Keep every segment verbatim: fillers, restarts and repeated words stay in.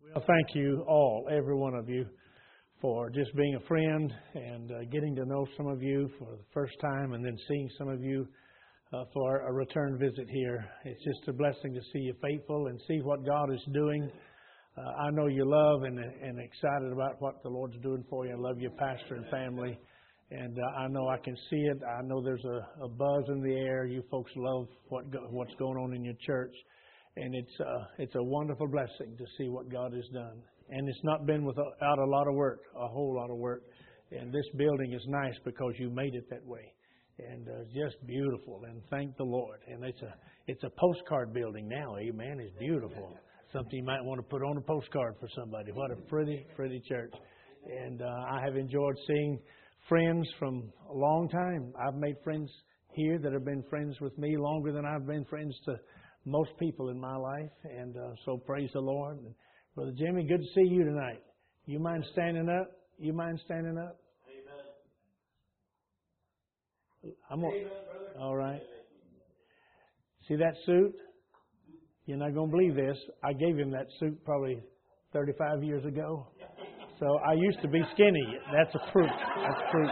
Well, thank you all, every one of you, for just being a friend and uh, getting to know some of you for the first time and then seeing some of you uh, for a return visit here. It's just a blessing to see you faithful and see what God is doing. Uh, I know you love and, and excited about what the Lord's doing for you. I love your pastor and family. And uh, I know I can see it. I know there's a, a buzz in the air. You folks love what go, what's going on in your church. And it's uh, it's a wonderful blessing to see what God has done. And it's not been without a lot of work, a whole lot of work. And this building is nice because you made it that way. And uh, just beautiful. And thank the Lord. And it's a it's a postcard building now. Amen. It's beautiful. Something you might want to put on a postcard for somebody. What a pretty, pretty church. And uh, I have enjoyed seeing friends from a long time. I've made friends here that have been friends with me longer than I've been friends to most people in my life. And uh, so praise the Lord. And Brother Jimmy, good to see you tonight. You mind standing up? You mind standing up? Amen. I'm gonna, Amen, brother. All right. See that suit? You're not going to believe this. I gave him that suit probably thirty-five years ago. So I used to be skinny. That's a proof. That's proof.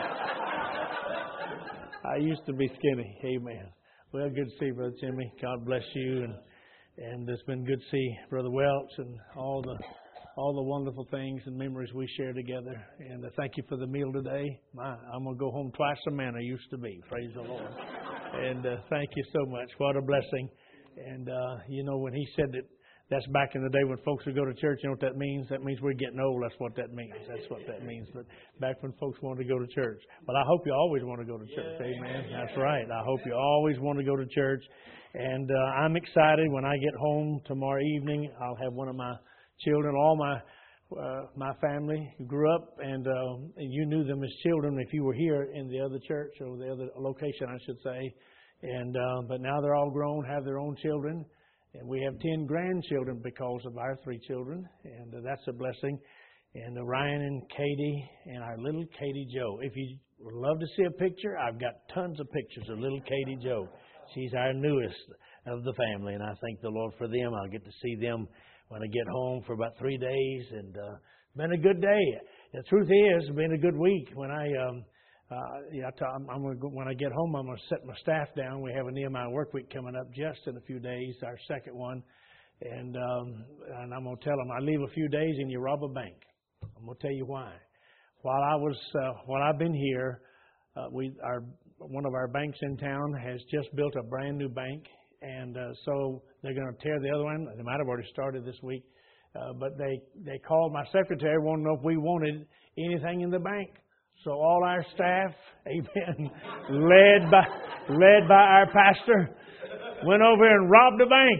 I used to be skinny. Amen. Well, good to see you, Brother Jimmy. God bless you. And and it's been good to see Brother Welch and all the all the wonderful things and memories we share together. And uh, thank you for the meal today. My, I'm going to go home twice the man I used to be. Praise the Lord. And uh, thank you so much. What a blessing. And, uh, you know, when he said that, that's back in the day when folks would go to church, you know what that means? That means we're getting old. That's what that means. That's what that means. But back when folks wanted to go to church. But I hope you always want to go to church. Yeah. Amen. That's right. I hope you always want to go to church. And uh, I'm excited when I get home tomorrow evening. I'll have one of my children, all my uh, my family who grew up, and, uh, and you knew them as children if you were here in the other church or the other location, I should say. And uh, but now they're all grown, have their own children. And we have ten grandchildren because of our three children. And uh, that's a blessing. And uh, Ryan and Katie and our little Katie Joe. If you would love to see a picture, I've got tons of pictures of little Katie Joe. She's our newest of the family. And I thank the Lord for them. I'll get to see them when I get home for about three days. And uh, it's been a good day. The truth is, it's been a good week. When I... Um, Uh, yeah, I'm, I'm gonna go, when I get home, I'm going to set my staff down. We have a Nehemiah work week coming up just in a few days, our second one. And um, and I'm going to tell them, I leave a few days and you rob a bank. I'm going to tell you why. While I was, uh, while I've been here, uh, we our one of our banks in town has just built a brand new bank. And uh, so they're going to tear the other one. They might have already started this week. Uh, but they, they called my secretary, wanted to know if we wanted anything in the bank. So all our staff, amen, led by led by our pastor, went over and robbed a bank.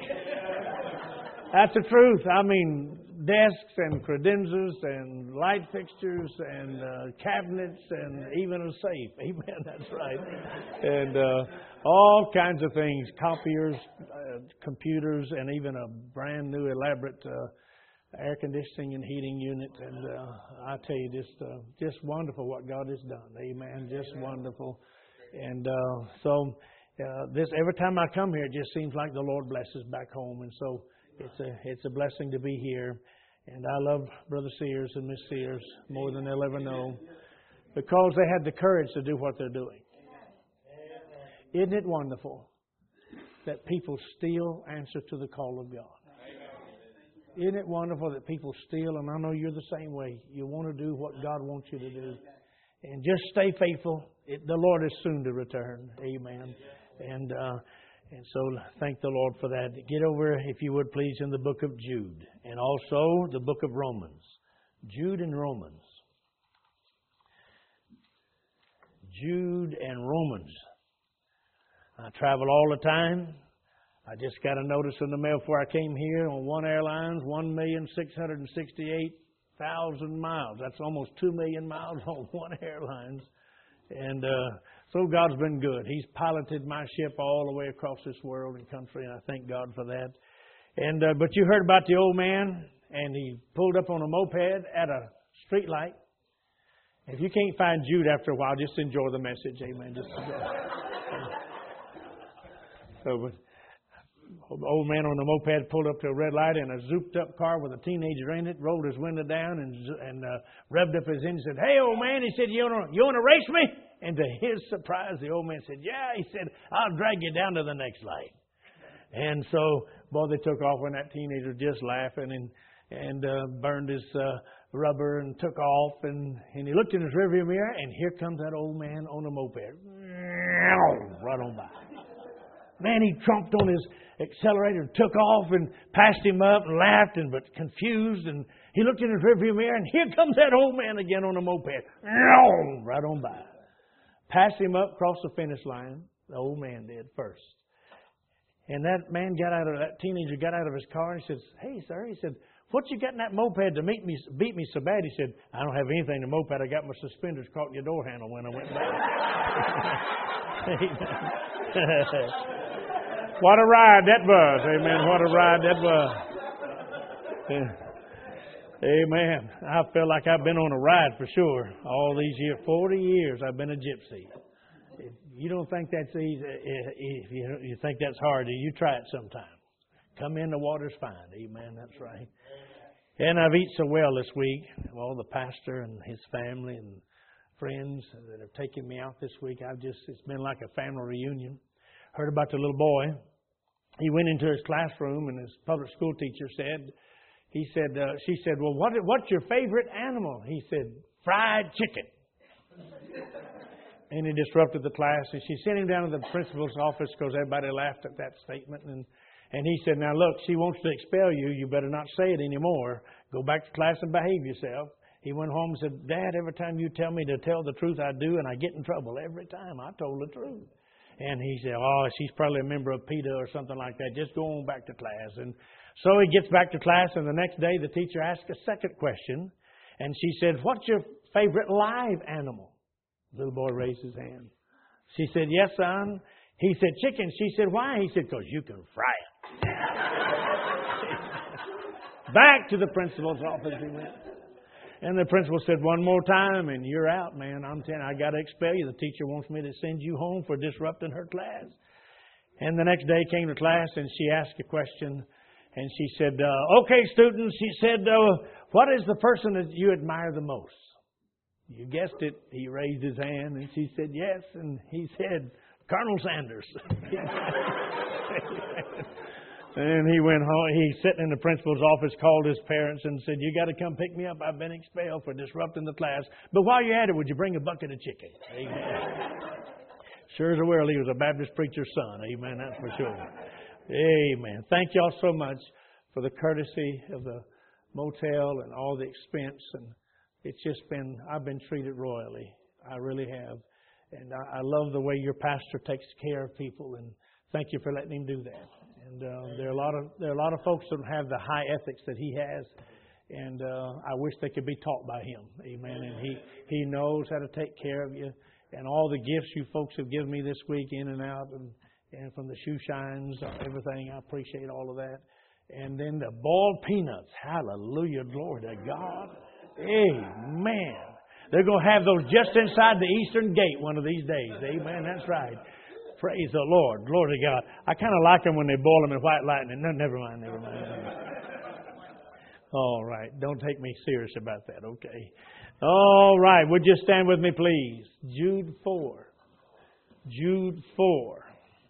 That's the truth. I mean, desks and credenzas and light fixtures and uh, cabinets and even a safe. Amen, that's right. And uh, all kinds of things, copiers, uh, computers, and even a brand new elaborate uh air conditioning and heating unit, and uh, I tell you, just uh, just wonderful what God has done. Amen. Just wonderful. And uh, so uh, this every time I come here, it just seems like the Lord blesses back home, and so it's a it's a blessing to be here. And I love Brother Sears and Miss Sears more than they'll ever know, because they had the courage to do what they're doing. Isn't it wonderful that people still answer to the call of God? Isn't it wonderful that people still, and I know you're the same way, you want to do what God wants you to do. And just stay faithful. It, the Lord is soon to return. Amen. And uh, and so thank the Lord for that. Get over, if you would please, in the book of Jude. And also the book of Romans. Jude and Romans. Jude and Romans. I travel all the time. I just got a notice in the mail before I came here on One Airlines, one million six hundred sixty-eight thousand miles. That's almost two million miles on One Airlines. And uh, so God's been good. He's piloted my ship all the way across this world and country, and I thank God for that. And uh, but you heard about the old man, and he pulled up on a moped at a street light. If you can't find Jude after a while, just enjoy the message. Amen. Just enjoy. So, but old man on the moped pulled up to a red light in a zooped-up car with a teenager in it, rolled his window down and and uh, revved up his engine and said, "Hey, old man," he said, "you want to you want to race me?" And to his surprise, the old man said, "Yeah." He said, "I'll drag you down to the next light." And so, boy, they took off when that teenager just laughing and and uh, burned his uh, rubber and took off. And, and he looked in his rearview mirror, and here comes that old man on a moped. Right on by. Man, he trumped on his accelerator and took off and passed him up and laughed and but confused. And he looked in his rearview mirror, and here comes that old man again on a moped. Right on by. Passed him up, crossed the finish line. The old man did first. And that man got out of, that teenager got out of his car and he says, "Hey, sir," he said, "what you got in that moped to meet me, beat me so bad?" He said, "I don't have anything in the moped. I got my suspenders caught in your door handle when I went back." What a ride that was. Amen. What a ride that was. Amen. I feel like I've been on a ride for sure. All these years, forty years, I've been a gypsy. If you don't think that's easy, if you think that's hard, you try it sometime. Come in, the water's fine. Amen. That's right. And I've eaten so well this week. All the pastor and his family and friends that have taken me out this week. I've just, it's been like a family reunion. Heard about the little boy. He went into his classroom and his public school teacher said, he said, uh, she said, "Well, what, what's your favorite animal?" He said, "Fried chicken." And he disrupted the class. And she sent him down to the principal's office because everybody laughed at that statement. And And he said, "Now look, she wants to expel you. You better not say it anymore. Go back to class and behave yourself." He went home and said, "Dad, every time you tell me to tell the truth, I do, and I get in trouble every time. I told the truth." And he said, "Oh, she's probably a member of PETA or something like that. Just go on back to class." And so he gets back to class, and the next day the teacher asked a second question. And she said, "What's your favorite live animal?" The little boy raised his hand. She said, "Yes, son." He said, "Chicken." She said, "Why?" He said, "Because you can fry it." Back to the principal's office he went. And the principal said, "One more time and you're out, man. I'm telling you, I got to expel you. The teacher wants me to send you home for disrupting her class." And the next day came to class and she asked a question. And she said, uh, "Okay, students," she said, uh, "what is the person that you admire the most?" You guessed it. He raised his hand and she said, "Yes." And he said, "Colonel Sanders." And he went home. He sat in the principal's office, called his parents and said, "You got to come pick me up. I've been expelled for disrupting the class. But while you're at it, would you bring a bucket of chicken?" Amen. Sure as a well, he was a Baptist preacher's son. Amen. That's for sure. Amen. Thank y'all so much for the courtesy of the motel and all the expense. And it's just been, I've been treated royally. I really have. And I, I love the way your pastor takes care of people. And thank you for letting him do that. And uh, there are a lot of there are a lot of folks that don't have the high ethics that he has, and uh, I wish they could be taught by him. Amen. And he he knows how to take care of you, and all the gifts you folks have given me this week, in and out, and, and from the shoe shines, everything. I appreciate all of that. And then the boiled peanuts. Hallelujah, glory to God. Amen. They're going to have those just inside the eastern gate one of these days. Amen. That's right. Praise the Lord. Glory to God. I kind of like them when they boil them in white lightning. No, never mind, never mind. Never mind. All right. Don't take me serious about that, okay? All right. Would you stand with me, please? Jude four. Jude four.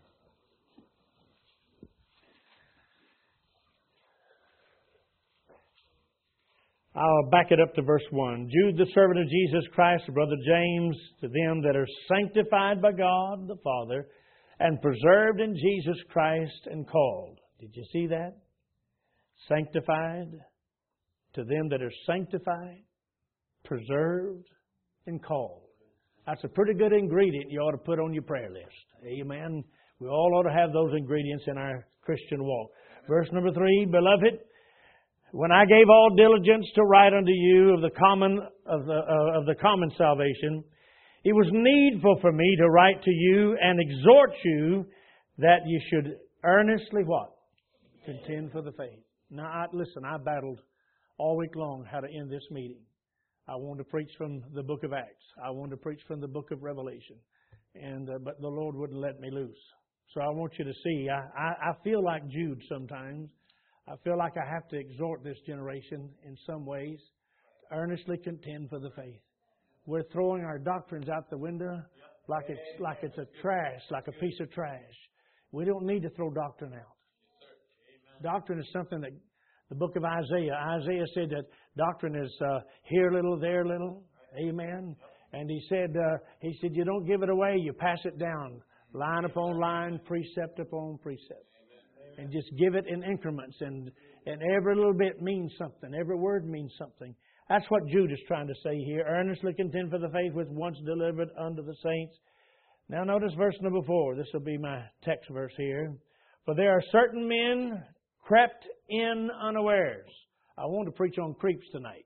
I'll back it up to verse one. Jude, the servant of Jesus Christ, brother James, to them that are sanctified by God the Father, and preserved in Jesus Christ and called. Did you see that? Sanctified. To them that are sanctified, preserved, and called. That's a pretty good ingredient you ought to put on your prayer list. Amen. We all ought to have those ingredients in our Christian walk. Verse number three, beloved, when I gave all diligence to write unto you of the common of the uh, of the common salvation, it was needful for me to write to you and exhort you that you should earnestly what? Contend for the faith. Now, I, listen, I battled all week long how to end this meeting. I wanted to preach from the book of Acts. I wanted to preach from the book of Revelation. and uh, But the Lord wouldn't let me loose. So I want you to see, I, I, I feel like Jude sometimes. I feel like I have to exhort this generation in some ways to earnestly contend for the faith. We're throwing our doctrines out the window like it's like it's a trash, like a piece of trash. We don't need to throw doctrine out. Doctrine is something that the book of Isaiah, Isaiah said that doctrine is uh, here little, there little. Amen. And he said, uh, he said, you don't give it away, you pass it down, line upon line, precept upon precept. And just give it in increments. And, and every little bit means something. Every word means something. That's what Jude is trying to say here. Earnestly contend for the faith which once delivered unto the saints. Now notice verse number four. This will be my text verse here. For there are certain men crept in unawares. I want to preach on creeps tonight.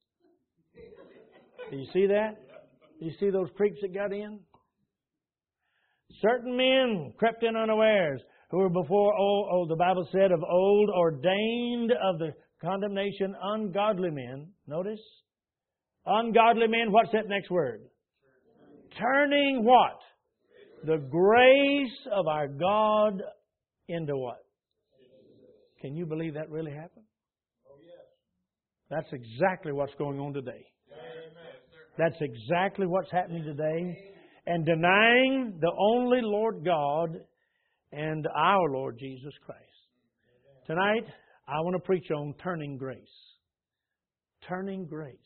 Do you see that? Do you see those creeps that got in? Certain men crept in unawares, who were before, oh, oh, the Bible said, of old ordained of the condemnation, ungodly men. Notice? Ungodly men, what's that next word? Turning what? The grace of our God into what? Can you believe that really happened? That's exactly what's going on today. That's exactly what's happening today. And denying the only Lord God and our Lord Jesus Christ. Tonight, I want to preach on turning grace. Turning grace.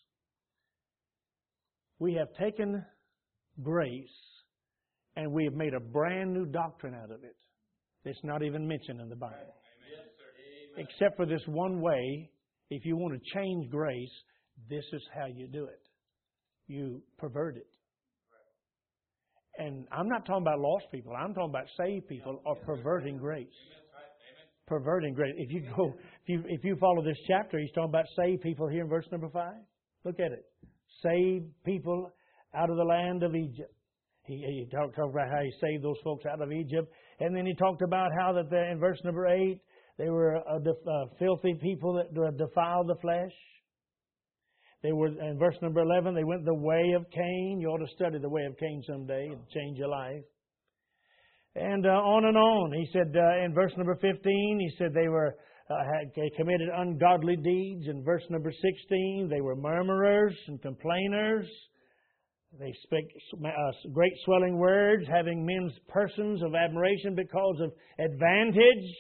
We have taken grace and we have made a brand new doctrine out of it. It's not even mentioned in the Bible. Except for this one way, if you want to change grace, this is how you do it. You pervert it. And I'm not talking about lost people. I'm talking about saved people are perverting grace. Perverting grace. If you go, if you if you follow this chapter, he's talking about saved people here in verse number five. Look at it. Saved people out of the land of Egypt. He, he talked, talked about how he saved those folks out of Egypt. And then he talked about how that in verse number eight, they were a def, uh, filthy people that defiled the flesh. They were, in verse number eleven, they went the way of Cain. You ought to study the way of Cain someday and change your life. And uh, on and on. He said uh, in verse number fifteen, he said they were uh, had they committed ungodly deeds. In verse number sixteen, they were murmurers and complainers. They spake uh, great swelling words, having men's persons of admiration because of advantage.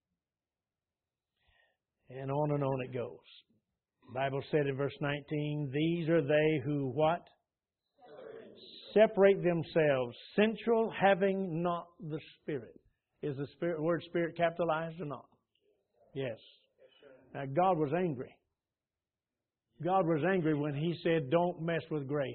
And on and on it goes. The Bible said in verse nineteen, these are they who what? Separate themselves, sensual, having not the Spirit. Is the spirit, word Spirit capitalized or not? Yes. Now God was angry. God was angry when He said, don't mess with grace.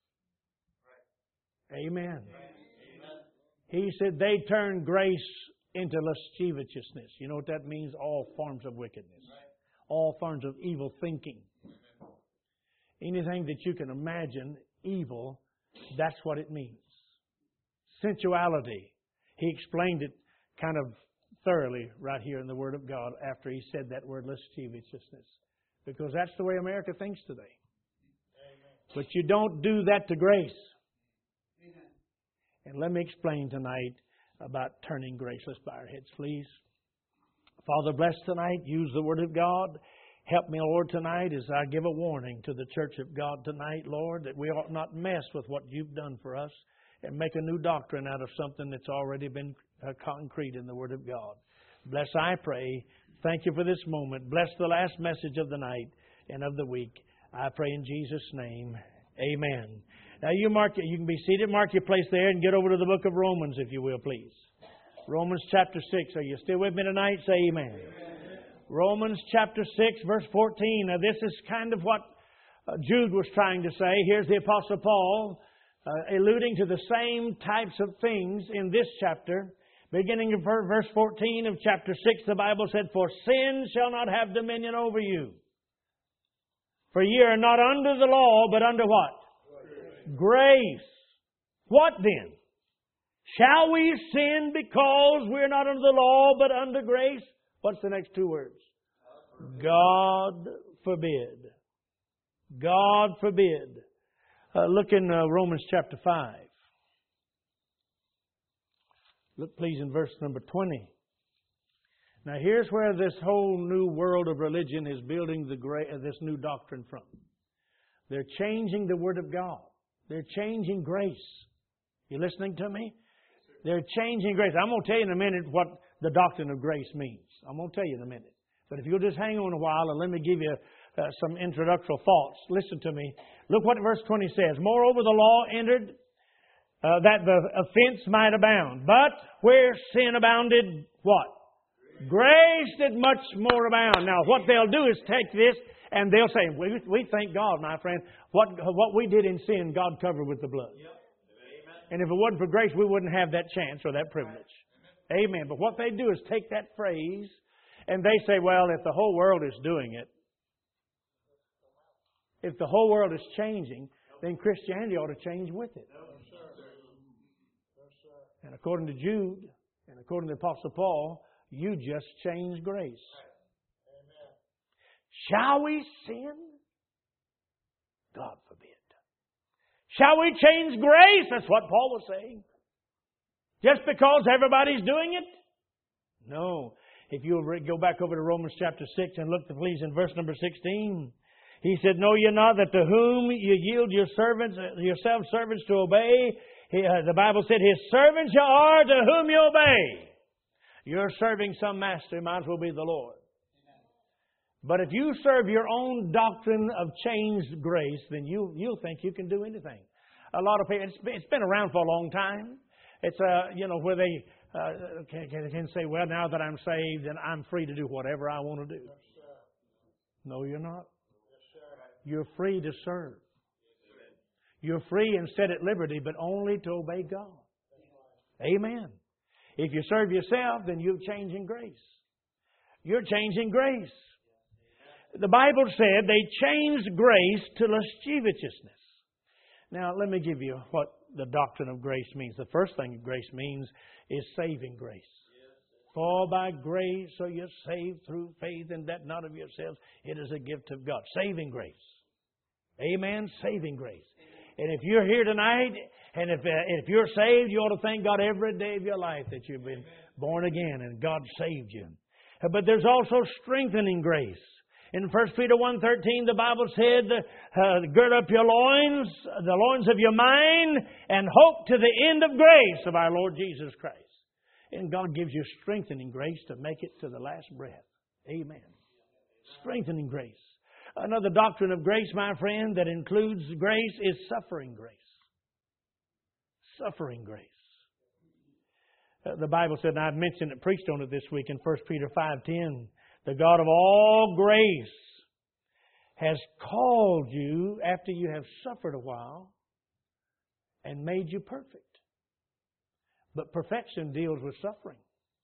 Amen. He said they turned grace into lasciviousness. You know what that means? All forms of wickedness. All forms of evil thinking. Anything that you can imagine evil, that's what it means. Sensuality. He explained it kind of thoroughly right here in the Word of God after he said that word lasciviousness. Because that's the way America thinks today. But you don't do that to grace. And let me explain tonight about turning grace. Let's bow our heads, please. Father, bless tonight. Use the Word of God. Help me, Lord, tonight as I give a warning to the church of God tonight, Lord, that we ought not mess with what You've done for us and make a new doctrine out of something that's already been uh, concrete in the Word of God. Bless, I pray. Thank You for this moment. Bless the last message of the night and of the week. I pray in Jesus' name. Amen. Now you mark it. You can be seated. Mark your place there and get over to the book of Romans, if you will, please. Romans chapter six. Are you still with me tonight? Say amen. Amen. Romans chapter six, verse fourteen. Now this is kind of what uh, Jude was trying to say. Here's the Apostle Paul uh, alluding to the same types of things in this chapter. Beginning of verse fourteen of chapter six, the Bible said, for sin shall not have dominion over you. For ye are not under the law, but under what? Grace. Grace. What then? Shall we sin because we're not under the law, but under grace? What's the next two words? God forbid. God forbid. Uh, look in uh, Romans chapter five. Look, please, in verse number twenty. Now, here's where this whole new world of religion is building the gra- uh, this new doctrine from. They're changing the Word of God. They're changing grace. You listening to me? They're changing grace. I'm going to tell you in a minute what the doctrine of grace means. I'm going to tell you in a minute. But if you'll just hang on a while and let me give you uh, some introductory thoughts. Listen to me. Look what verse twenty says. Moreover, the law entered uh, that the offense might abound. But where sin abounded, what? Grace did much more abound. Now, what they'll do is take this and they'll say, we, we thank God, my friend, what, what we did in sin, God covered with the blood. Yep. And if it wasn't for grace, we wouldn't have that chance or that privilege. Amen. Amen. But what they do is take that phrase and they say, well, if the whole world is doing it, if the whole world is changing, then Christianity ought to change with it. And according to Jude and according to the Apostle Paul, you just changed grace. Amen. Shall we sin? God forbid. Shall we change grace? That's what Paul was saying. Just because everybody's doing it? No. If you'll go back over to Romans chapter six and look, please, in verse number sixteen. He said, know ye not that to whom you yield your servants, yourselves servants to obey? He, uh, the Bible said, His servants you are to whom you obey. You're serving some master, it might as well be the Lord. But if you serve your own doctrine of changed grace, then you, you'll think you can do anything. A lot of people, it's been, it's been around for a long time. It's, uh, you know, where they uh, can, can say, well, now that I'm saved, and I'm free to do whatever I want to do. No, you're not. You're free to serve. You're free and set at liberty, but only to obey God. Amen. If you serve yourself, then you're changing grace. You're changing grace. The Bible said they changed grace to lasciviousness. Now, let me give you what the doctrine of grace means. The first thing grace means is saving grace. For by grace are you saved through faith, and that not of yourselves. It is a gift of God. Saving grace. Amen. Saving grace. And if you're here tonight, and if uh, if you're saved, you ought to thank God every day of your life that you've been born again and God saved you. But there's also strengthening grace. In First Peter one thirteen, the Bible said, uh, gird up your loins, the loins of your mind, and hope to the end of grace of our Lord Jesus Christ. And God gives you strengthening grace to make it to the last breath. Amen. Strengthening grace. Another doctrine of grace, my friend, that includes grace is suffering grace. Suffering grace. Uh, the Bible said, and I've mentioned it, preached on it this week in First Peter five ten, the God of all grace has called you after you have suffered a while and made you perfect. But perfection deals with suffering.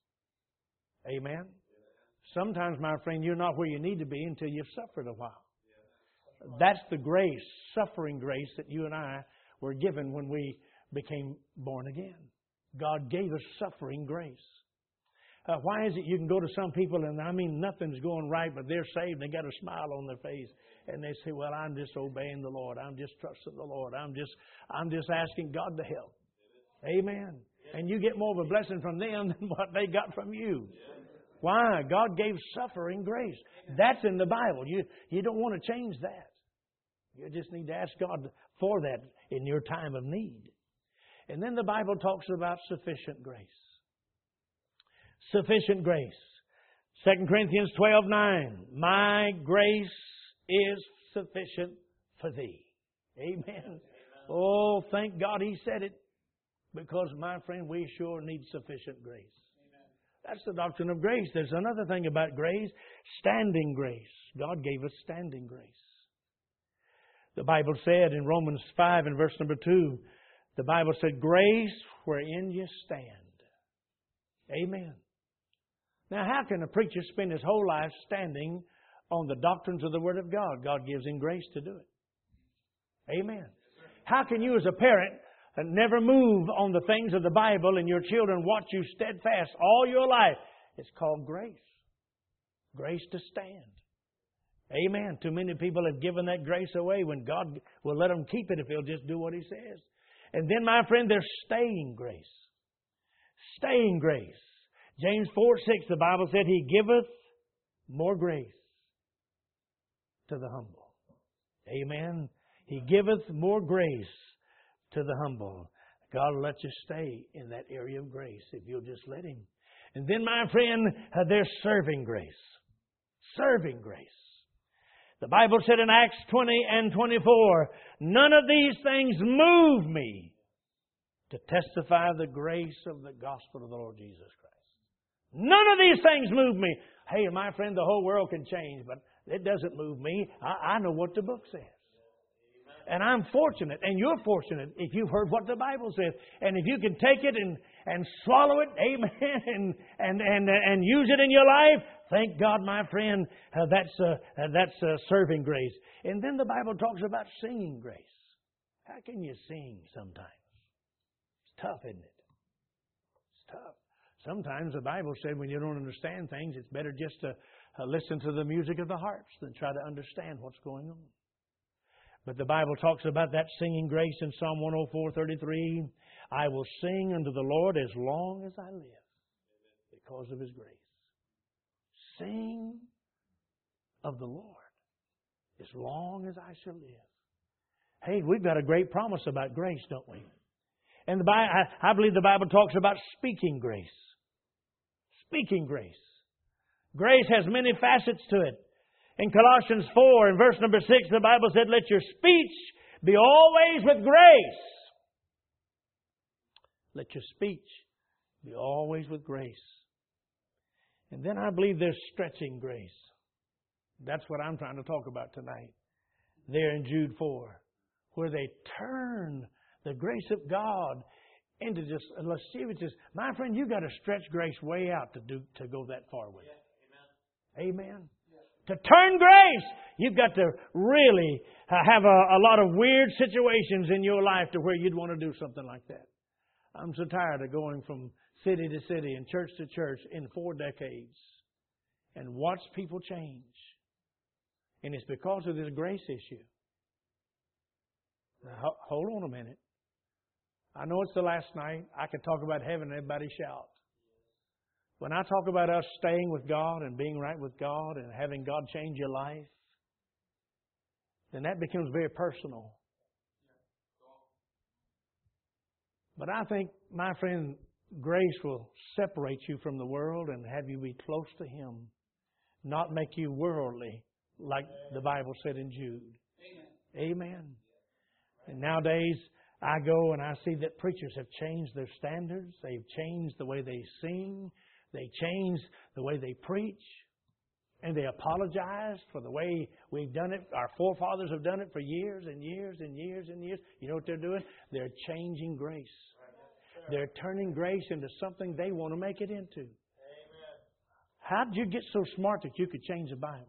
Amen. Sometimes, my friend, you're not where you need to be until you've suffered a while. That's the grace, suffering grace, that you and I were given when we became born again. God gave us suffering grace. Uh, why is it you can go to some people and, I mean, nothing's going right, but they're saved and they got a smile on their face. And they say, well, I'm just obeying the Lord. I'm just trusting the Lord. I'm just, I'm just asking God to help. Amen. And you get more of a blessing from them than what they got from you. Why? God gave suffering grace. That's in the Bible. You, you don't want to change that. You just need to ask God for that in your time of need. And then the Bible talks about sufficient grace. Sufficient grace. Second Corinthians twelve nine. My grace is sufficient for thee. Amen. Amen. Oh, thank God He said it. Because, my friend, we sure need sufficient grace. Amen. That's the doctrine of grace. There's another thing about grace. Standing grace. God gave us standing grace. The Bible said in Romans five and verse number two, the Bible said, grace wherein you stand. Amen. Now, how can a preacher spend his whole life standing on the doctrines of the Word of God? God gives him grace to do it. Amen. How can you as a parent never move on the things of the Bible and your children watch you steadfast all your life? It's called grace. Grace to stand. Amen. Too many people have given that grace away when God will let them keep it if He'll just do what He says. And then, my friend, there's staying grace. staying grace. James four six, the Bible said, He giveth more grace to the humble. Amen. He giveth more grace to the humble. God will let you stay in that area of grace if you'll just let Him. And then, my friend, uh, there's serving grace. Serving grace. The Bible said in Acts twenty and twenty-four, none of these things move me to testify the grace of the gospel of the Lord Jesus Christ. None of these things move me. Hey, my friend, the whole world can change, but it doesn't move me. I, I know what the book says. And I'm fortunate, and you're fortunate if you've heard what the Bible says. And if you can take it and, and swallow it, amen, and, and, and, and use it in your life, thank God, my friend, uh, that's, uh, uh, that's uh, serving grace. And then the Bible talks about singing grace. How can you sing sometimes? It's tough, isn't it? It's tough. Sometimes the Bible said when you don't understand things, it's better just to uh, listen to the music of the harps than try to understand what's going on. But the Bible talks about that singing grace in Psalm one oh four thirty-three. I will sing unto the Lord as long as I live because of His grace. Sing of the Lord as long as I shall live. Hey, we've got a great promise about grace, don't we? And the Bible, I, I believe the Bible talks about speaking grace. Speaking grace. Grace has many facets to it. In Colossians four, in verse number six, the Bible said, let your speech be always with grace. Let your speech be always with grace. And then I believe there's stretching grace. That's what I'm trying to talk about tonight. There in Jude four, where they turn the grace of God into just a lasciviousness. My friend, you've got to stretch grace way out to do to go that far with it. Yeah, amen. Amen. To turn grace, you've got to really have a, a lot of weird situations in your life to where you'd want to do something like that. I'm so tired of going from city to city and church to church in four decades and watch people change. And it's because of this grace issue. Now, hold on a minute. I know it's the last night. I could talk about heaven and everybody shout. When I talk about us staying with God and being right with God and having God change your life, then that becomes very personal. But I think, my friend, grace will separate you from the world and have you be close to Him, not make you worldly, like the Bible said in Jude. Amen. Amen. And nowadays, I go and I see that preachers have changed their standards. They've changed the way they sing. They changed the way they preach. And they apologize for the way we've done it. Our forefathers have done it for years and years and years and years. You know what they're doing? They're changing grace. They're turning grace into something they want to make it into. How did you get so smart that you could change the Bible?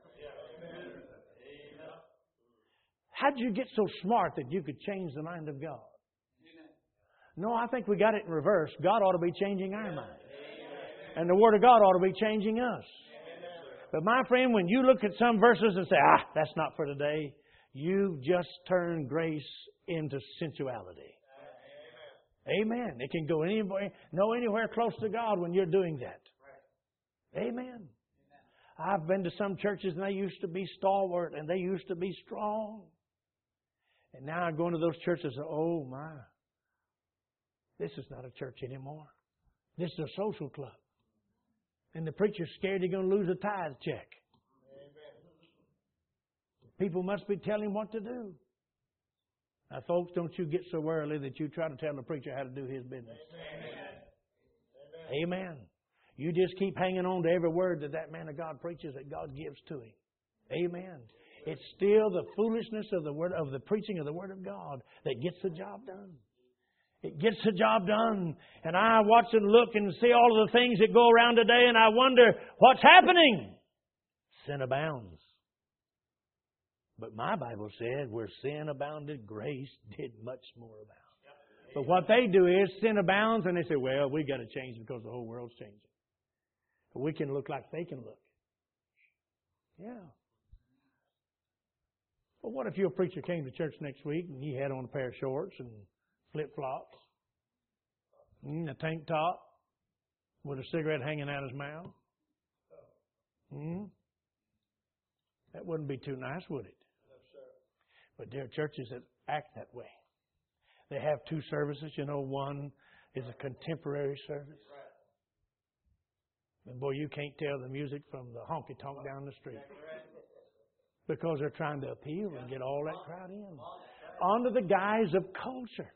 How did you get so smart that you could change the mind of God? No, I think we got it in reverse. God ought to be changing our mind. And the Word of God ought to be changing us. But my friend, when you look at some verses and say, ah, that's not for today, you've just turned grace into sensuality. Amen. It can go anywhere, no anywhere close to God when you're doing that. Amen. I've been to some churches and they used to be stalwart and they used to be strong. And now I go into those churches and say, oh my, this is not a church anymore. This is a social club. And the preacher's scared he's going to lose a tithe check. People must be telling him what to do. Now, folks, don't you get so worldly that you try to tell the preacher how to do his business. Amen. Amen. You just keep hanging on to every word that that man of God preaches that God gives to him. Amen. It's still the foolishness of the word of the preaching of the Word of God that gets the job done. It gets the job done. And I watch and look and see all of the things that go around today, and I wonder what's happening. Sin abounds. But my Bible said, where sin abounded, grace did much more abound. But what they do is sin abounds, and they say, well, we've got to change because the whole world's changing. But we can look like they can look. Yeah. Well, what if your preacher came to church next week and he had on a pair of shorts and flip-flops? Mm, a tank top with a cigarette hanging out his mouth. Mm. That wouldn't be too nice, would it? But there are churches that act that way. They have two services. You know, one is a contemporary service. And boy, you can't tell the music from the honky-tonk down the street. Because they're trying to appeal and get all that crowd in. Under the guise of culture.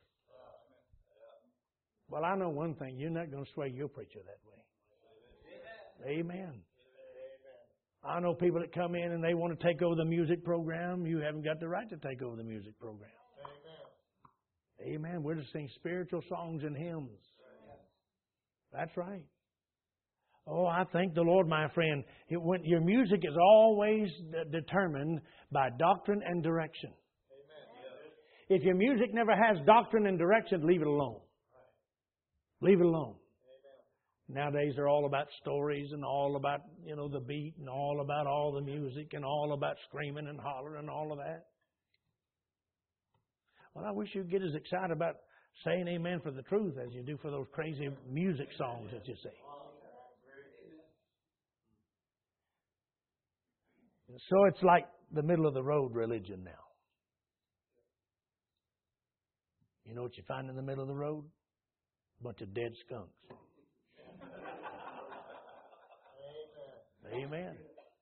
Well, I know one thing. You're not going to sway your preacher that way. Amen. I know people that come in and they want to take over the music program. You haven't got the right to take over the music program. Amen. Amen. We're to sing spiritual songs and hymns. That's right. Oh, I thank the Lord, my friend. It, when, your music is always d- determined by doctrine and direction. Amen. If your music never has doctrine and direction, leave it alone. Leave it alone. Nowadays, they're all about stories and all about, you know, the beat and all about all the music and all about screaming and hollering and all of that. Well, I wish you'd get as excited about saying amen for the truth as you do for those crazy music songs that you sing. So it's like the middle of the road religion now. You know what you find in the middle of the road? A bunch of dead skunks. Amen.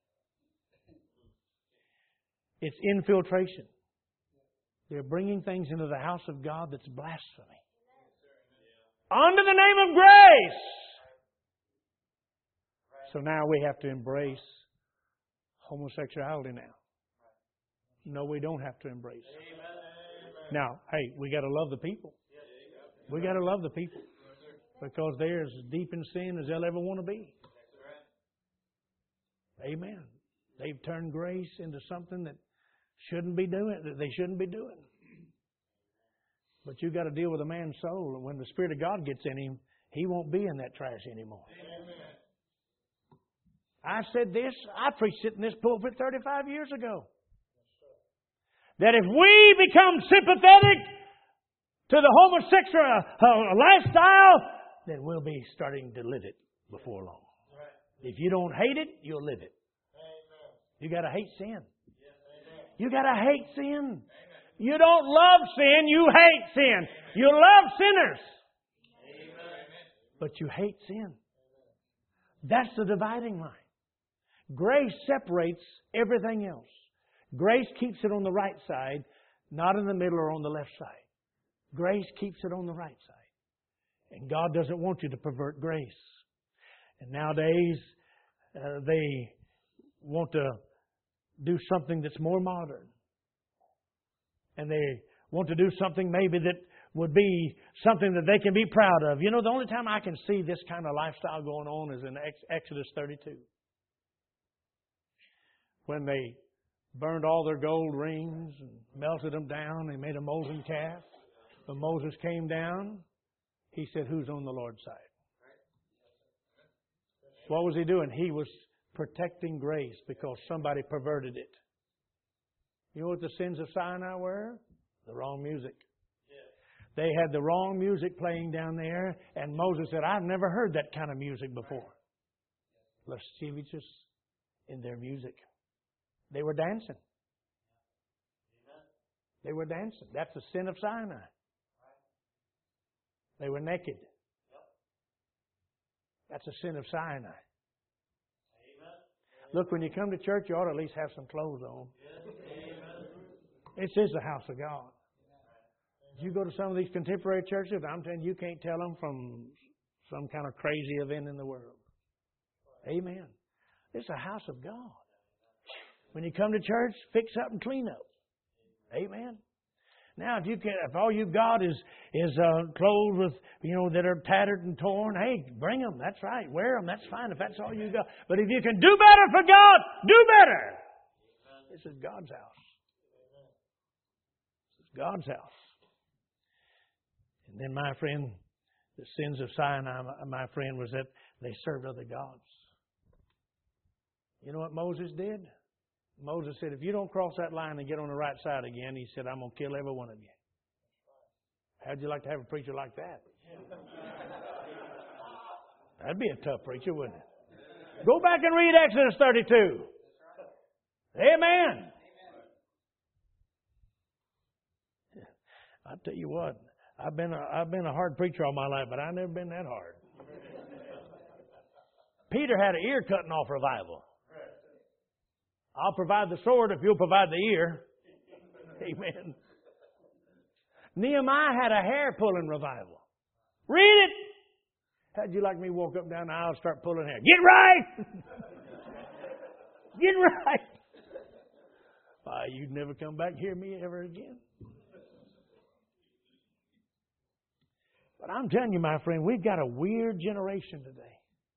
It's infiltration. They're bringing things into the house of God that's blasphemy. Under the name of grace. So now we have to embrace homosexuality now. No, we don't have to embrace it. Now, hey, we got to love the people. We got to love the people. Because they're as deep in sin as they'll ever want to be. Amen. They've turned grace into something that shouldn't be doing, that they shouldn't be doing. But you've got to deal with a man's soul. And when the Spirit of God gets in him, he won't be in that trash anymore. I said this, I preached it in this pulpit thirty-five years ago. That if we become sympathetic to the homosexual uh, lifestyle, then we'll be starting to live it before long. If you don't hate it, you'll live it. You got to hate sin. You got to hate sin. You don't love sin, you hate sin. You love sinners. But you hate sin. That's the dividing line. Grace separates everything else. Grace keeps it on the right side, not in the middle or on the left side. Grace keeps it on the right side. And God doesn't want you to pervert grace. And nowadays, uh, they want to do something that's more modern. And they want to do something maybe that would be something that they can be proud of. You know, the only time I can see this kind of lifestyle going on is in Exodus thirty-two. When they burned all their gold rings and melted them down, they made a molten calf. When Moses came down, he said, "Who's on the Lord's side?" What was he doing? He was protecting grace because somebody perverted it. You know what the sins of Sinai were? The wrong music. They had the wrong music playing down there, and Moses said, "I've never heard that kind of music before." Lascivious in their music. They were dancing. They were dancing. That's the sin of Sinai. They were naked. That's a sin of Sinai. Look, when you come to church, you ought to at least have some clothes on. This is the house of God. If you go to some of these contemporary churches, I'm telling you, you can't tell them from some kind of crazy event in the world. Amen. It's a house of God. When you come to church, fix up and clean up. Amen. Now, if you can, if all you've got is is uh, clothes with you know that are tattered and torn, hey, bring them. That's right. Wear them. That's fine. If that's all you got. But if you can do better for God, do better. This is God's house. This is God's house. And then, my friend, the sins of Sinai, my friend, was that they served other gods. You know what Moses did? Moses said, "If you don't cross that line and get on the right side again," he said, "I'm going to kill every one of you." How'd you like to have a preacher like that? That'd be a tough preacher, wouldn't it? Go back and read Exodus thirty-two. Amen. I tell you what, I've been a, I've been a hard preacher all my life, but I've never been that hard. Peter had an ear cutting off revival. I'll provide the sword if you'll provide the ear. Amen. Nehemiah had a hair pulling revival. Read it. How'd you like me walk up and down the aisle and start pulling hair? Get right. Get right. Why, you'd never come back hear me ever again. But I'm telling you, my friend, we've got a weird generation today.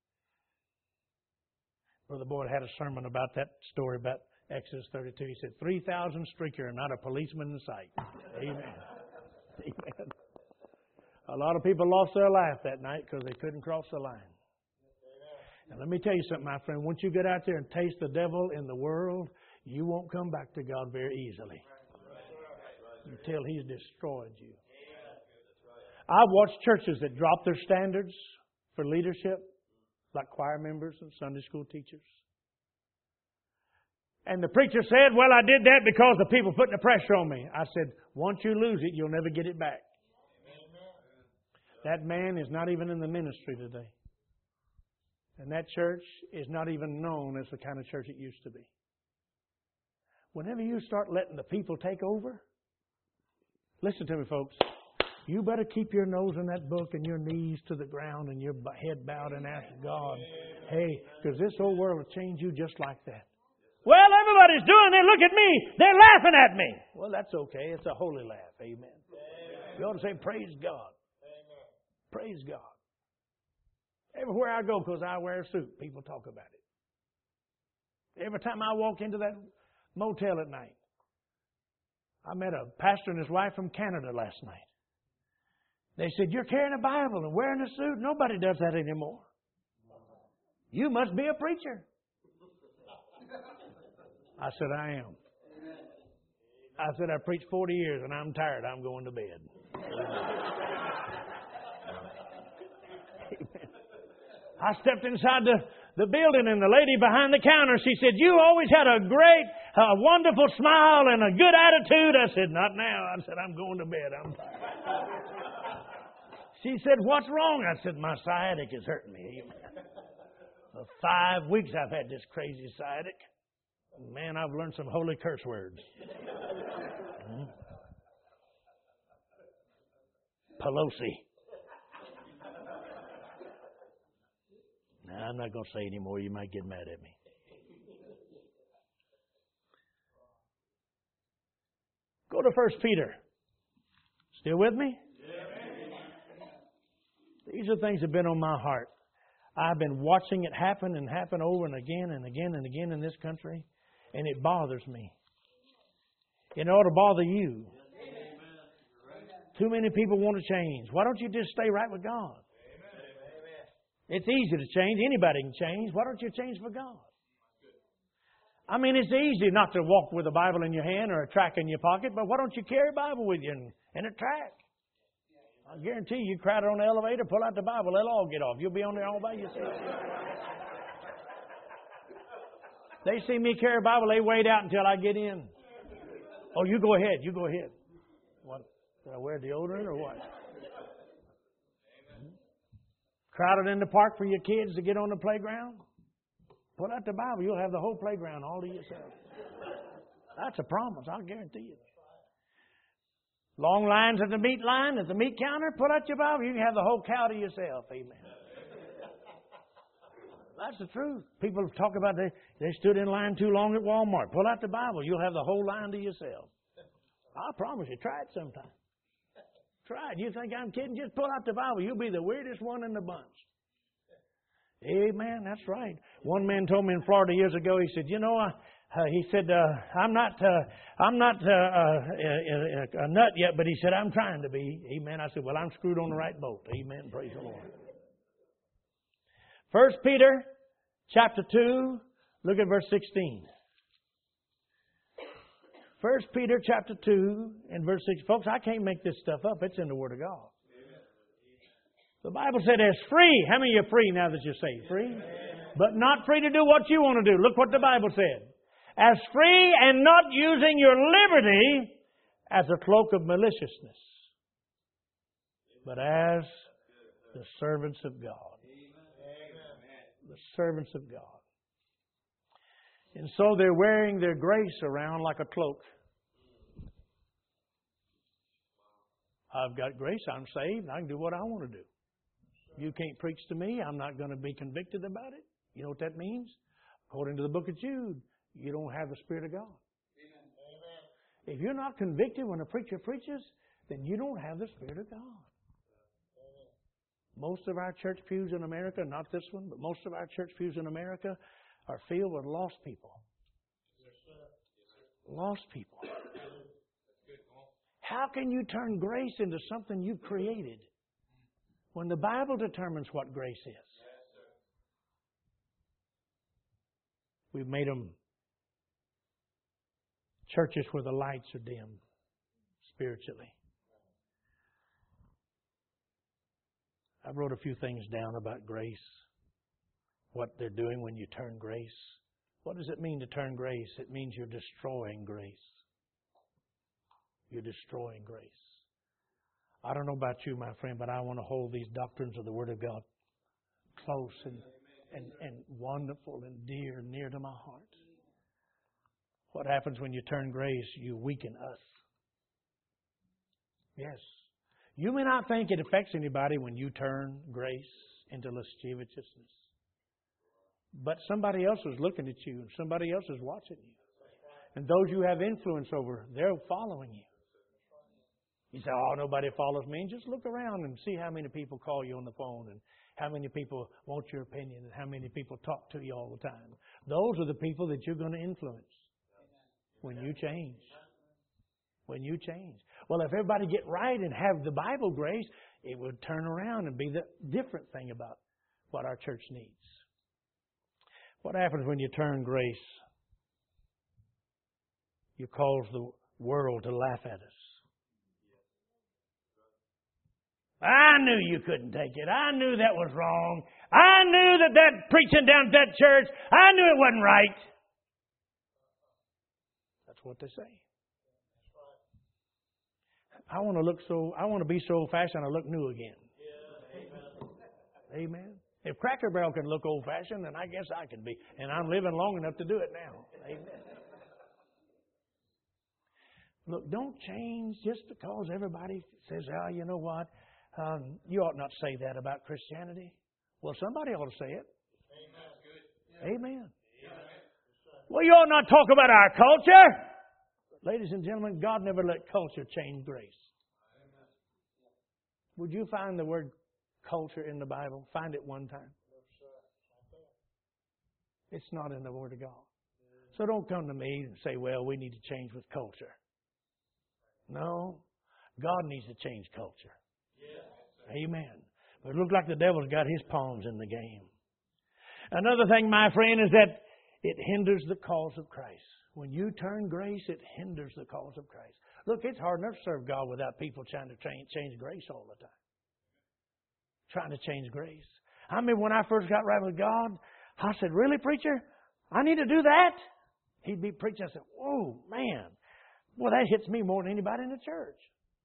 Brother Boyd had a sermon about that story about Exodus thirty-two. He said, three thousand streaker and not a policeman in sight. Amen. Amen. A lot of people lost their life that night because they couldn't cross the line. And let me tell you something, my friend. Once you get out there and taste the devil in the world, you won't come back to God very easily until He's destroyed you. I've watched churches that drop their standards for leadership, like choir members and Sunday school teachers. And the preacher said, well, I did that because the people putting the pressure on me. I said, once you lose it, you'll never get it back. That man is not even in the ministry today. And that church is not even known as the kind of church it used to be. Whenever you start letting the people take over, listen to me, folks. You better keep your nose in that book and your knees to the ground and your head bowed and ask God, hey, because this whole world will change you just like that. Well, everybody's doing it. Look at me. They're laughing at me. Well, that's okay. It's a holy laugh. Amen. You ought to say, praise God. Praise God. Everywhere I go, because I wear a suit, people talk about it. Every time I walk into that motel at night, I met a pastor and his wife from Canada last night. They said, you're carrying a Bible and wearing a suit. Nobody does that anymore. You must be a preacher. I said, I am. I said, I preached forty years and I'm tired. I'm going to bed. I stepped inside the, the building and the lady behind the counter, she said, you always had a great, a wonderful smile and a good attitude. I said, not now. I said, I'm going to bed. I'm She said, what's wrong? I said, my sciatic is hurting me. For five weeks I've had this crazy sciatic. Man, I've learned some holy curse words. Hmm? Pelosi. Now, I'm not going to say any more. You might get mad at me. Go to First Peter. Still with me? These are things that have been on my heart. I've been watching it happen and happen over and again and again and again in this country, and it bothers me. It ought to bother you. Too many people want to change. Why don't you just stay right with God? It's easy to change. Anybody can change. Why don't you change for God? I mean, it's easy not to walk with a Bible in your hand or a tract in your pocket, but why don't you carry a Bible with you and, and a tract? I guarantee you, crowd on the elevator, pull out the Bible, they'll all get off. You'll be on there all by yourself. They see me carry a Bible, they wait out until I get in. Oh, you go ahead, you go ahead. What? Did I wear deodorant or what? Crowded in the park for your kids to get on the playground? Pull out the Bible, you'll have the whole playground all to yourself. That's a promise, I'll guarantee you. Long lines at the meat line, at the meat counter, pull out your Bible, you can have the whole cow to yourself. Amen. That's the truth. People talk about they, they stood in line too long at Walmart. Pull out the Bible, you'll have the whole line to yourself. I promise you, try it sometime. Try it. You think I'm kidding? Just pull out the Bible. You'll be the weirdest one in the bunch. Amen. That's right. One man told me in Florida years ago, he said, you know, I, uh, he said, uh, I'm not, uh, I'm not uh, uh, a, a nut yet, but he said, I'm trying to be. Amen. I said, well, I'm screwed on the right boat. Amen. Praise the Lord. First Peter chapter two, look at verse sixteen. First Peter chapter two and verse six. Folks, I can't make this stuff up. It's in the Word of God. The Bible said as free. How many are free now that you're saved? Free? But not free to do what you want to do. Look what the Bible said. As free and not using your liberty as a cloak of maliciousness, but as the servants of God. The servants of God. And so they're wearing their grace around like a cloak. I've got grace. I'm saved. I can do what I want to do. You can't preach to me. I'm not going to be convicted about it. You know what that means? According to the book of Jude, you don't have the Spirit of God. Amen. If you're not convicted when a preacher preaches, then you don't have the Spirit of God. Amen. Most of our church pews in America, not this one, but most of our church pews in America are filled with lost people. Yes, sir. Yes, sir. Lost people. How can you turn grace into something you've created when the Bible determines what grace is? We've made them churches where the lights are dim spiritually. I wrote a few things down about grace. What they're doing when you turn grace. What does it mean to turn grace? It means you're destroying grace. You're destroying grace. I don't know about you, my friend, but I want to hold these doctrines of the Word of God close and, and, and wonderful and dear, near to my heart. What happens when you turn grace? You weaken us. Yes. You may not think it affects anybody when you turn grace into lasciviousness. But somebody else is looking at you and somebody else is watching you. And those you have influence over, they're following you. You say, oh, nobody follows me. And just look around and see how many people call you on the phone and how many people want your opinion and how many people talk to you all the time. Those are the people that you're going to influence when you change. When you change. Well, if everybody get right and have the Bible grace, it would turn around and be the different thing about what our church needs. What happens when you turn grace? You cause the world to laugh at us. I knew you couldn't take it. I knew that was wrong. I knew that that preaching down at that church, I knew it wasn't right. That's what they say. I want to look so, I want to be so old-fashioned I look new again. Yeah, amen. Amen. If Cracker Barrel can look old-fashioned, then I guess I can be. And I'm living long enough to do it now. Amen. Look, don't change just because everybody says, oh, you know what? Um, you ought not say that about Christianity. Well, somebody ought to say it. Amen. Amen. Well, you ought not talk about our culture. Ladies and gentlemen, God never let culture change grace. Would you find the word culture in the Bible? Find it one time. It's not in the Word of God. So don't come to me and say, well, we need to change with culture. No. God needs to change culture. Amen. But it looks like the devil's got his palms in the game. Another thing, my friend, is that it hinders the cause of Christ. When you turn grace, it hinders the cause of Christ. Look, it's hard enough to serve God without people trying to change, change grace all the time. Trying to change grace. I mean, when I first got right with God, I said, really, preacher? I need to do that? He'd be preaching. I said, whoa, man. Well, that hits me more than anybody in the church.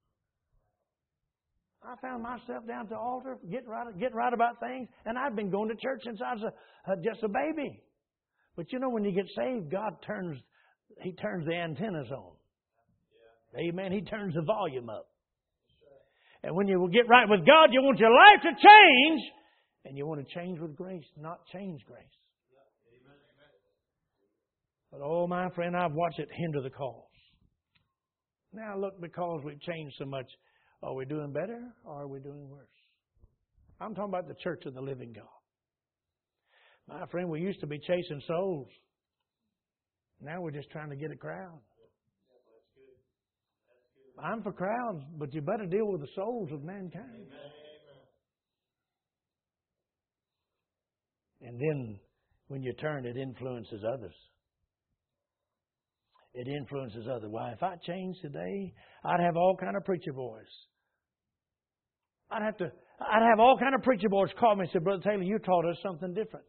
I found myself down at the altar, getting right, getting right about things, and I've been going to church since I was a, a, just a baby. But you know, when you get saved, God turns, He turns the antennas on. Yeah. Amen. He turns the volume up. And when you get right with God, you want your life to change, and you want to change with grace, not change grace. Yeah. But oh, my friend, I've watched it hinder the cause. Now, look, because we've changed so much, are we doing better or are we doing worse? I'm talking about the church of the living God. My friend, we used to be chasing souls. Now we're just trying to get a crowd. I'm for crowds, but you better deal with the souls of mankind. And then when you turn, it influences others. It influences others. Why, if I changed today, I'd have all kind of preacher boys. I'd have to I'd have all kind of preacher boys call me and say, Brother Taylor, you taught us something different.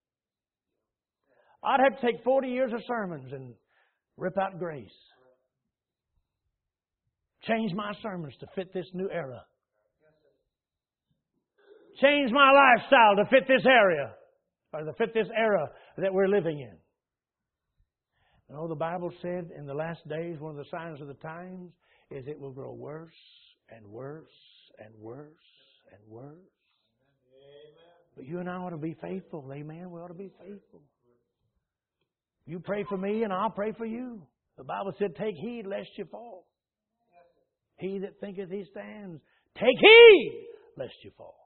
I'd have to take forty years of sermons and rip out grace. Change my sermons to fit this new era. Change my lifestyle to fit this area, or to fit this era that we're living in. You know, the Bible said in the last days, one of the signs of the times is it will grow worse and worse and worse and worse. But you and I ought to be faithful. Amen. We ought to be faithful. You pray for me and I'll pray for you. The Bible said, take heed lest you fall. He that thinketh he stands, take heed lest you fall.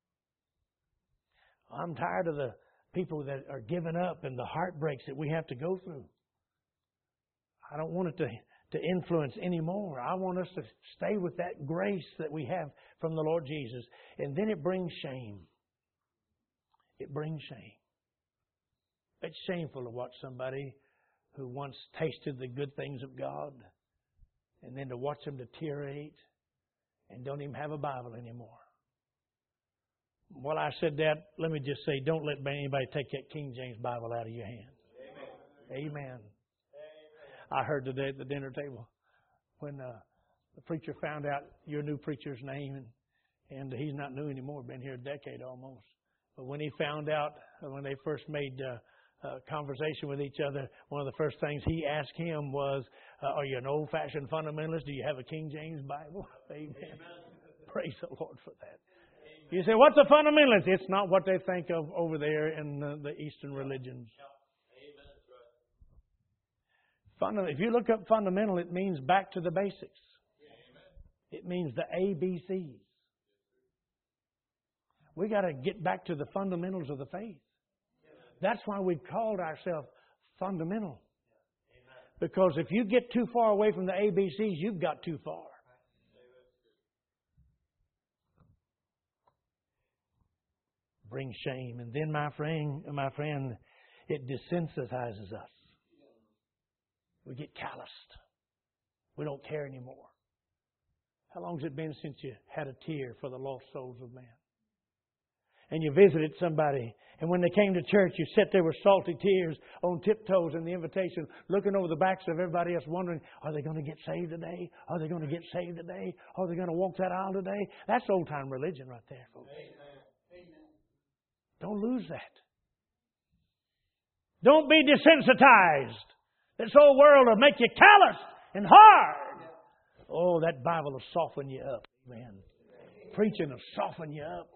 I'm tired of the people that are giving up and the heartbreaks that we have to go through. I don't want it to, to influence anymore. I want us to stay with that grace that we have from the Lord Jesus. And then it brings shame. It brings shame. It's shameful to watch somebody who once tasted the good things of God and then to watch them deteriorate and don't even have a Bible anymore. Well, I said that, let me just say, don't let anybody take that King James Bible out of your hand. Amen. Amen. I heard today at the dinner table when uh, the preacher found out your new preacher's name, and, and he's not new anymore, been here a decade almost. But when he found out, when they first made uh, uh, conversation with each other, one of the first things he asked him was, uh, are you an old-fashioned fundamentalist? Do you have a King James Bible? Amen. Amen. Praise the Lord for that. Amen. You say, what's a fundamentalist? It's not what they think of over there in the, the Eastern religions. Fundamental. If you look up fundamental, it means back to the basics. It means the A B Cs. We got to get back to the fundamentals of the faith. That's why we've called ourselves fundamental. Because if you get too far away from the A B Cs, you've got too far. Bring shame. And then, my friend, my friend, it desensitizes us. We get calloused. We don't care anymore. How long has it been since you had a tear for the lost souls of man? And you visited somebody, and when they came to church, you sat there with salty tears on tiptoes in the invitation, looking over the backs of everybody else, wondering, are they going to get saved today? Are they going to get saved today? Are they going to walk that aisle today? That's old-time religion right there, folks. Amen. Don't lose that. Don't be desensitized. This whole world will make you callous and hard. Oh, that Bible will soften you up. Amen. Preaching will soften you up.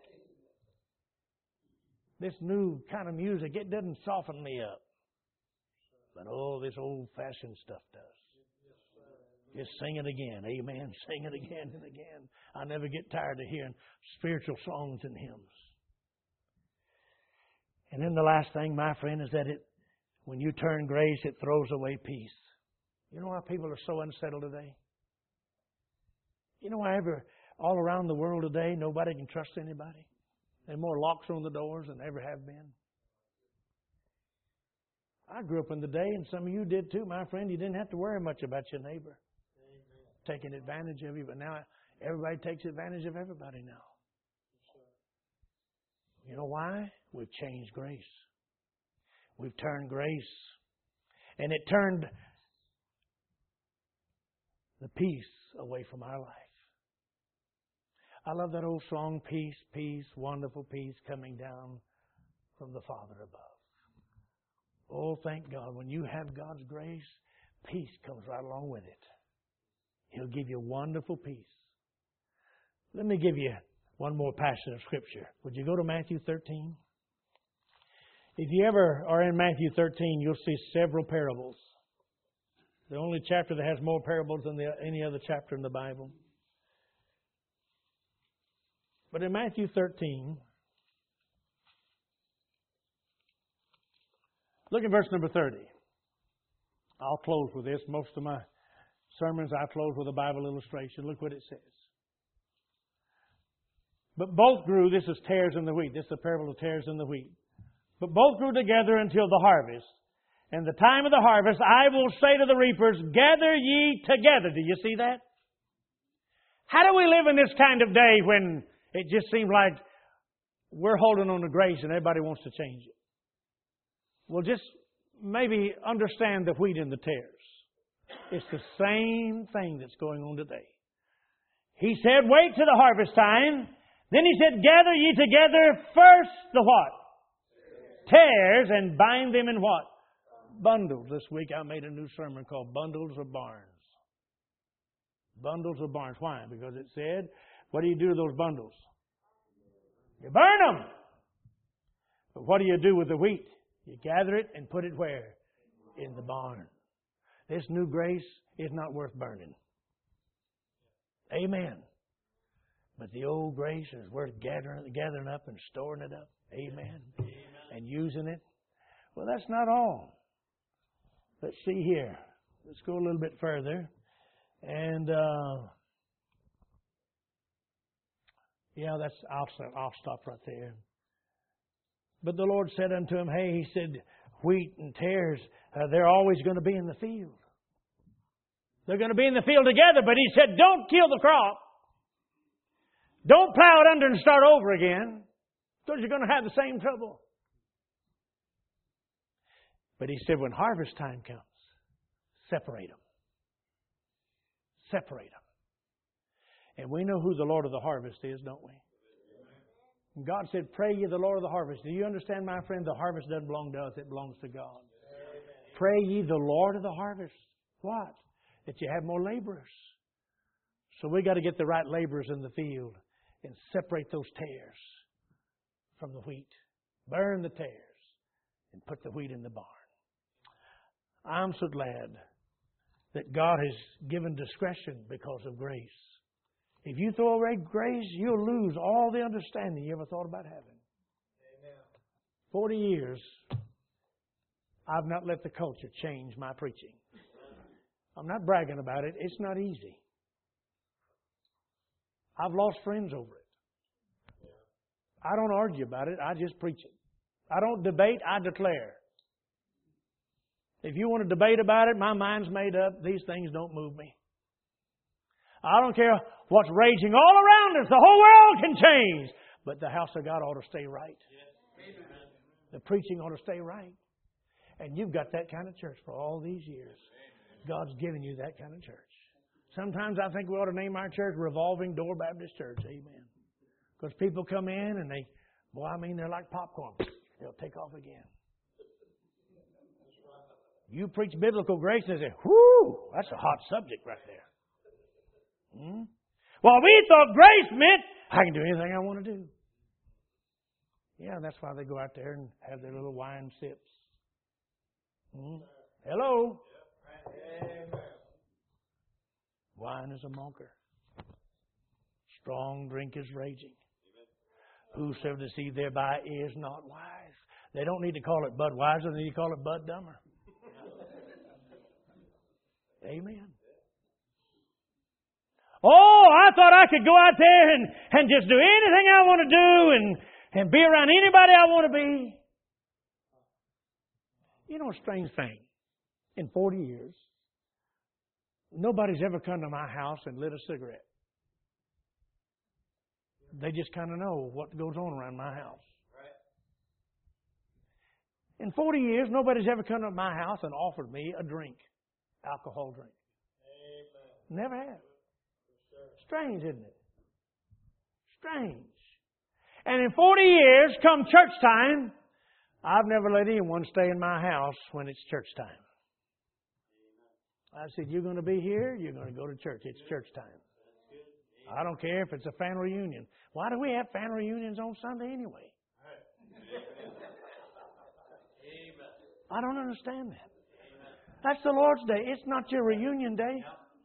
This new kind of music, it doesn't soften me up. But oh, this old-fashioned stuff does. Just sing it again. Amen. Sing it again and again. I never get tired of hearing spiritual songs and hymns. And then the last thing, my friend, is that it when you turn grace, it throws away peace. You know why people are so unsettled today? You know why ever, all around the world today, nobody can trust anybody? There are more locks on the doors than ever have been. I grew up in the day, and some of you did too, my friend. You didn't have to worry much about your neighbor Amen. Taking advantage of you. But now everybody takes advantage of everybody now. You know why? We've changed grace. We've turned grace. And it turned the peace away from our life. I love that old song, peace, peace, wonderful peace coming down from the Father above. Oh, thank God. When you have God's grace, peace comes right along with it. He'll give you wonderful peace. Let me give you one more passage of Scripture. Would you go to Matthew thirteen? If you ever are in Matthew thirteen, you'll see several parables. The only chapter that has more parables than the, any other chapter in the Bible. But in Matthew thirteen, look at verse number thirty. I'll close with this. Most of my sermons I close with a Bible illustration. Look what it says. But both grew, this is tares in the wheat. This is the parable of tares in the wheat. But both grew together until the harvest. And the time of the harvest, I will say to the reapers, gather ye together. Do you see that? How do we live in this kind of day when It just seems like we're holding on to grace and everybody wants to change it. Well, just maybe understand the wheat and the tares. It's the same thing that's going on today. He said, wait till the harvest time. Then He said, gather ye together first the what? Tares, and bind them in what? Bundles. This week I made a new sermon called Bundles of Barns. Bundles of barns. Why? Because it said, what do you do with those bundles? You burn them. But what do you do with the wheat? You gather it and put it where? In the barn. This new grace is not worth burning. Amen. But the old grace is worth gathering, gathering up and storing it up. Amen. Amen. And using it. Well, that's not all. Let's see here. Let's go a little bit further. And, uh, yeah, that's, I'll, I'll stop right there. But the Lord said unto him, hey, He said, wheat and tares, uh, they're always going to be in the field. They're going to be in the field together, but He said, don't kill the crop. Don't plow it under and start over again, because you're going to have the same trouble. But He said, when harvest time comes, separate them. Separate them. And we know who the Lord of the harvest is, don't we? And God said, pray ye the Lord of the harvest. Do you understand, my friend? The harvest doesn't belong to us. It belongs to God. Amen. Pray ye the Lord of the harvest. What? That you have more laborers. So we got to get the right laborers in the field and separate those tares from the wheat. Burn the tares and put the wheat in the barn. I'm so glad that God has given discretion because of grace. If you throw away grace, you'll lose all the understanding you ever thought about having. Amen. Forty years, I've not let the culture change my preaching. I'm not bragging about it. It's not easy. I've lost friends over it. I don't argue about it. I just preach it. I don't debate. I declare. If you want to debate about it, my mind's made up. These things don't move me. I don't care what's raging all around us. The whole world can change. But the house of God ought to stay right. The preaching ought to stay right. And you've got that kind of church for all these years. God's given you that kind of church. Sometimes I think we ought to name our church Revolving Door Baptist Church. Amen. Because people come in and they, boy, I mean, they're like popcorn. They'll take off again. You preach biblical grace and they say, whoo, that's a hot subject right there. Hmm? Well, we thought grace meant I can do anything I want to do. Yeah, that's why they go out there and have their little wine sips. Hmm? Hello? Amen. Wine is a mocker. Strong drink is raging. Whosoever deceived thereby is not wise. They don't need to call it Budweiser. They need to call it Bud Dummer. Amen. Oh, I thought I could go out there and, and just do anything I want to do and, and be around anybody I want to be. You know a strange thing. In forty years, nobody's ever come to my house and lit a cigarette. They just kind of know what goes on around my house. In forty years, nobody's ever come to my house and offered me a drink, alcohol drink. Amen. Never have. Strange, isn't it? Strange. And in forty years, come church time, I've never let anyone stay in my house when it's church time. I said, you're going to be here, you're going to go to church. It's church time. I don't care if it's a family reunion. Why do we have family reunions on Sunday anyway? I don't understand that. That's the Lord's Day. It's not your reunion day.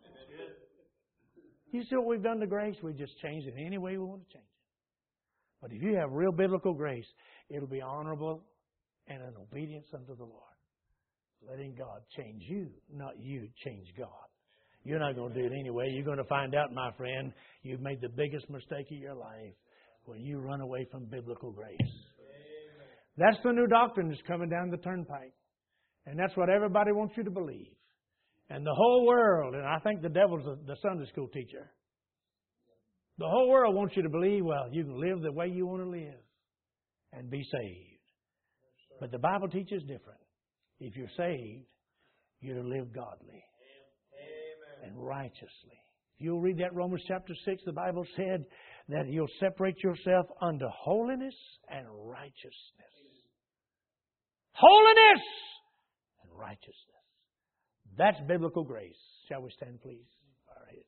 You see what we've done to grace? We just changed it any way we want to change it. But if you have real biblical grace, it'll be honorable and an obedience unto the Lord. Letting God change you, not you change God. You're not going to do it anyway. You're going to find out, my friend, you've made the biggest mistake of your life when you run away from biblical grace. Amen. That's the new doctrine that's coming down the turnpike. And that's what everybody wants you to believe. And the whole world, and I think the devil's the Sunday school teacher. The whole world wants you to believe, well, you can live the way you want to live and be saved. But the Bible teaches different. If you're saved, you're to live godly and righteously. If you'll read that Romans chapter six, the Bible said that you'll separate yourself unto holiness and righteousness. Holiness and righteousness. That's biblical grace. Shall we stand, please? Our heads.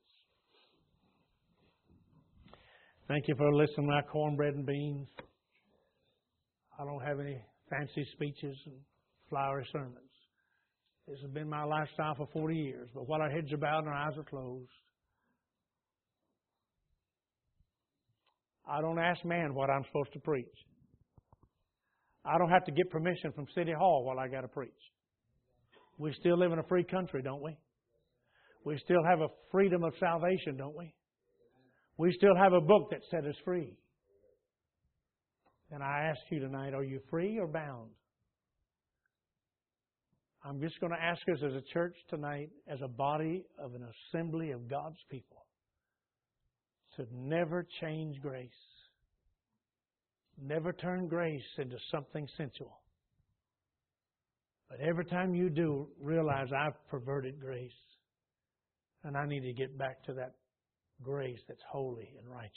Thank you for listening to my cornbread and beans. I don't have any fancy speeches and flowery sermons. This has been my lifestyle for forty years. But while our heads are bowed and our eyes are closed, I don't ask man what I'm supposed to preach. I don't have to get permission from City Hall while I got to preach. We still live in a free country, don't we? We still have a freedom of salvation, don't we? We still have a book that set us free. And I ask you tonight, are you free or bound? I'm just going to ask us as a church tonight, as a body of an assembly of God's people, to never change grace. Never turn grace into something sensual. But every time you do, realize I've perverted grace. And I need to get back to that grace that's holy and righteous.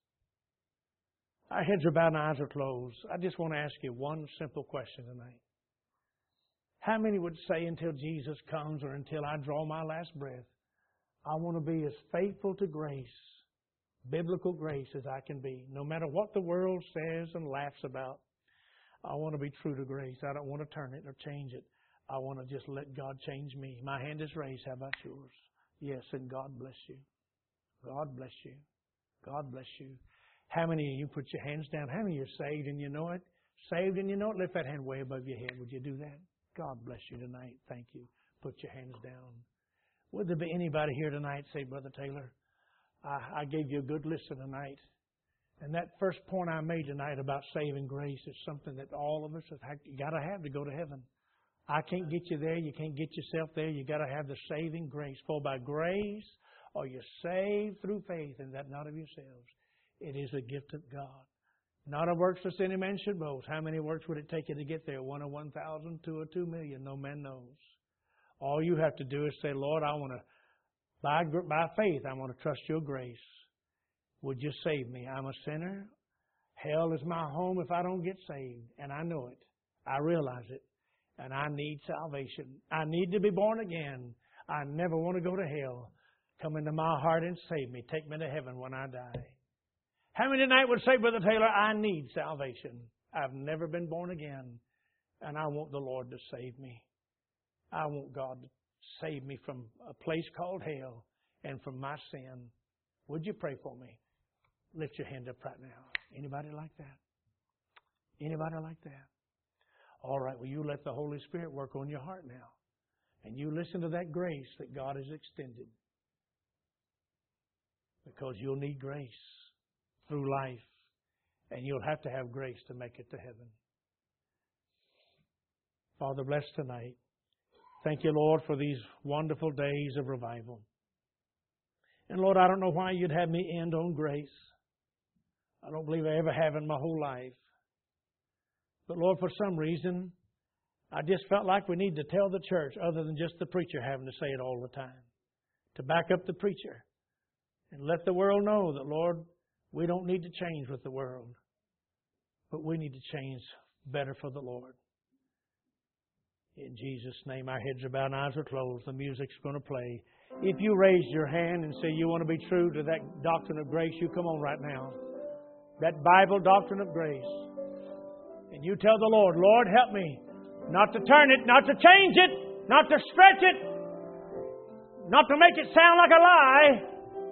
Our heads are bowed and our eyes are closed. I just want to ask you one simple question tonight. How many would say until Jesus comes or until I draw my last breath, I want to be as faithful to grace, biblical grace, as I can be? No matter what the world says and laughs about, I want to be true to grace. I don't want to turn it or change it. I want to just let God change me. My hand is raised. How about yours? Yes, and God bless you. God bless you. God bless you. How many of you put your hands down? How many of you are saved and you know it? Saved and you know it? Lift that hand way above your head. Would you do that? God bless you tonight. Thank you. Put your hands down. Would there be anybody here tonight say, Brother Taylor, I, I gave you a good listen tonight. And that first point I made tonight about saving grace is something that all of us have got to have to go to heaven. I can't get you there. You can't get yourself there. You got to have the saving grace. For by grace are you saved through faith, and that not of yourselves. It is a gift of God. Not of works lest any man should boast. How many works would it take you to get there? One or one thousand, two or two million? No man knows. All you have to do is say, Lord, I want to, by, by faith, I want to trust your grace. Would you save me? I'm a sinner. Hell is my home if I don't get saved. And I know it. I realize it. And I need salvation. I need to be born again. I never want to go to hell. Come into my heart and save me. Take me to heaven when I die. How many tonight would say, Brother Taylor, I need salvation. I've never been born again. And I want the Lord to save me. I want God to save me from a place called hell and from my sin. Would you pray for me? Lift your hand up right now. Anybody like that? Anybody like that? All right, well, you let the Holy Spirit work on your heart now. And you listen to that grace that God has extended. Because you'll need grace through life. And you'll have to have grace to make it to heaven. Father, bless tonight. Thank you, Lord, for these wonderful days of revival. And Lord, I don't know why you'd have me end on grace. I don't believe I ever have in my whole life. But Lord, for some reason, I just felt like we need to tell the church, other than just the preacher having to say it all the time, to back up the preacher and let the world know that, Lord, we don't need to change with the world, but we need to change better for the Lord. In Jesus' name, our heads are bowed and eyes are closed. The music's going to play. If you raised your hand and say you want to be true to that doctrine of grace, you come on right now. That Bible doctrine of grace. And you tell the Lord, Lord, help me not to turn it, not to change it, not to stretch it, not to make it sound like a lie.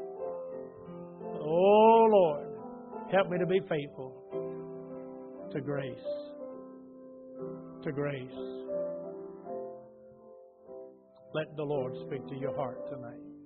Oh, Lord, help me to be faithful to grace. To grace. Let the Lord speak to your heart tonight.